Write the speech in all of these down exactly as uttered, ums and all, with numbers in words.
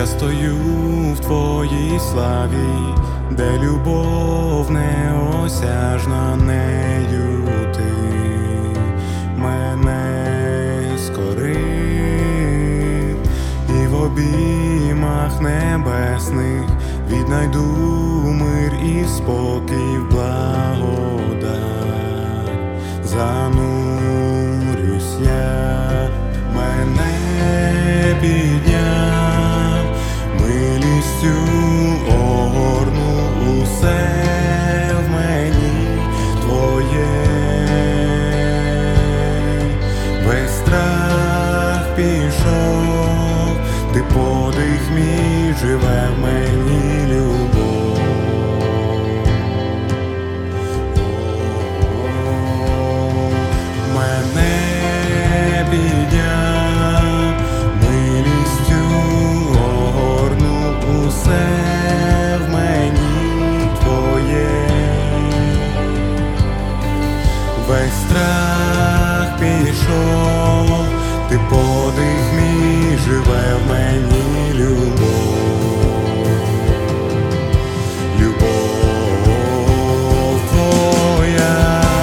Я стою в твоїй славі, де любов неосяжна, нею ти мене скорив, і в обіймах небесних віднайду мир і спокій, в благодать занурюсь я. Мене підняв, милістю огорнув, усе в мені твоє. Весь страх пішов, ти подих мій, живе в мені любов. Мене підняв, милістю огорнув, усе в мені твоє. Весь страх пішов, ти подих мій, живе в мені любов. Любов твоя.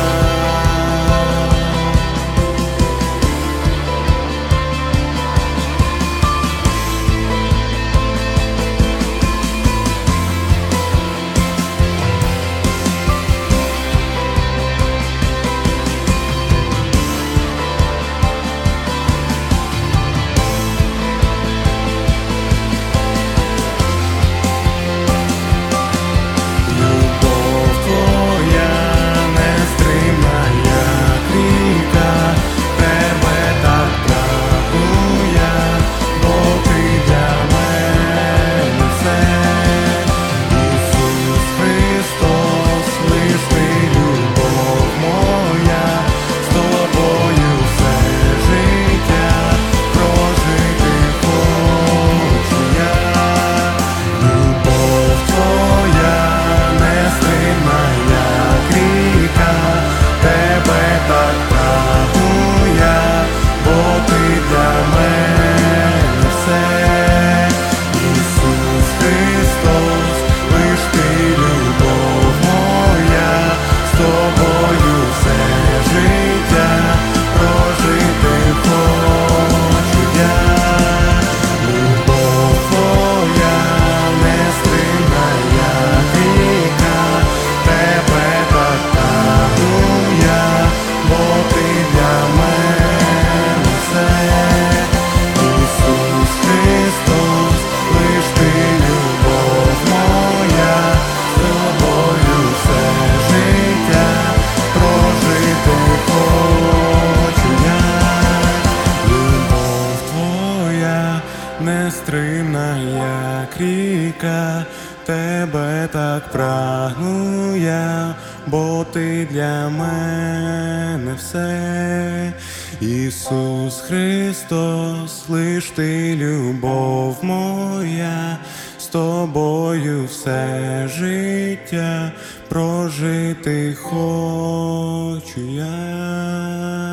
Нестримна, як ріка, тебе так прагну я, бо ти для мене все. Ісус Христос, лиш ти любов моя, з тобою все життя прожити хочу я.